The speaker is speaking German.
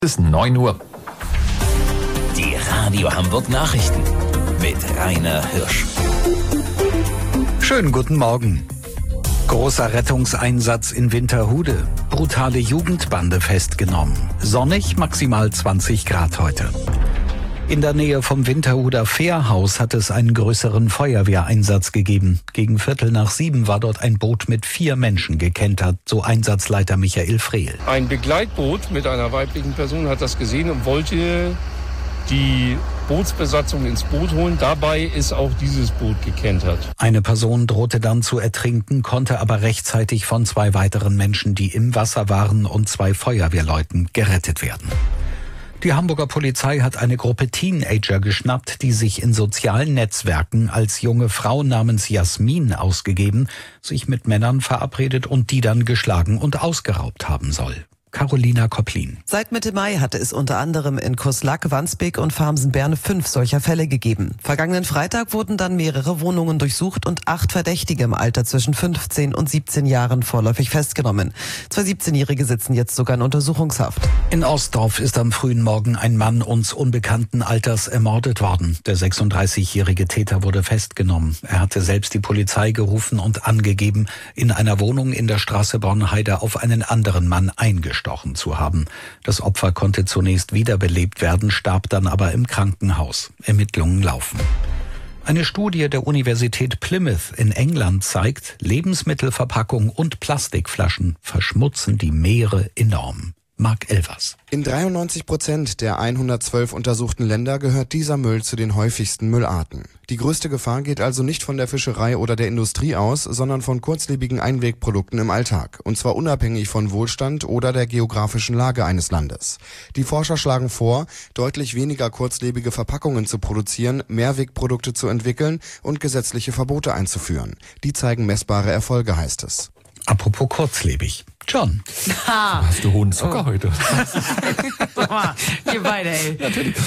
Bis 9 Uhr. Die Radio Hamburg Nachrichten mit Rainer Hirsch. Schönen guten Morgen. Großer Rettungseinsatz in Winterhude. Brutale Jugendbande festgenommen. Sonnig, maximal 20 Grad heute. In der Nähe vom Winterhuder Fährhaus hat es einen größeren Feuerwehreinsatz gegeben. Gegen 6:45 war dort ein Boot mit 4 Menschen gekentert, so Einsatzleiter Michael Frehl. Ein Begleitboot mit einer weiblichen Person hat das gesehen und wollte die Bootsbesatzung ins Boot holen. Dabei ist auch dieses Boot gekentert. Eine Person drohte dann zu ertrinken, konnte aber rechtzeitig von 2 weiteren Menschen, die im Wasser waren, und 2 Feuerwehrleuten gerettet werden. Die Hamburger Polizei hat eine Gruppe Teenager geschnappt, die sich in sozialen Netzwerken als junge Frau namens Jasmin ausgegeben, sich mit Männern verabredet und die dann geschlagen und ausgeraubt haben soll. Carolina Kopplin. Seit Mitte Mai hatte es unter anderem in Kuslack, Wandsbek und Farmsen-Berne 5 solcher Fälle gegeben. Vergangenen Freitag wurden dann mehrere Wohnungen durchsucht und 8 Verdächtige im Alter zwischen 15 und 17 Jahren vorläufig festgenommen. 2 17-Jährige sitzen jetzt sogar in Untersuchungshaft. In Ostdorf ist am frühen Morgen ein Mann uns unbekannten Alters ermordet worden. Der 36-jährige Täter wurde festgenommen. Er hatte selbst die Polizei gerufen und angegeben, in einer Wohnung in der Straße Bornheide auf einen anderen Mann eingestochen zu haben. Das Opfer konnte zunächst wiederbelebt werden, starb dann aber im Krankenhaus. Ermittlungen laufen. Eine Studie der Universität Plymouth in England zeigt, Lebensmittelverpackungen und Plastikflaschen verschmutzen die Meere enorm. Marc Elvers. In 93% der 112 untersuchten Länder gehört dieser Müll zu den häufigsten Müllarten. Die größte Gefahr geht also nicht von der Fischerei oder der Industrie aus, sondern von kurzlebigen Einwegprodukten im Alltag. Und zwar unabhängig von Wohlstand oder der geografischen Lage eines Landes. Die Forscher schlagen vor, deutlich weniger kurzlebige Verpackungen zu produzieren, Mehrwegprodukte zu entwickeln und gesetzliche Verbote einzuführen. Die zeigen messbare Erfolge, heißt es. Apropos kurzlebig. John. Hast du hohen Zucker heute? Ihr beide, ey. Natürlich.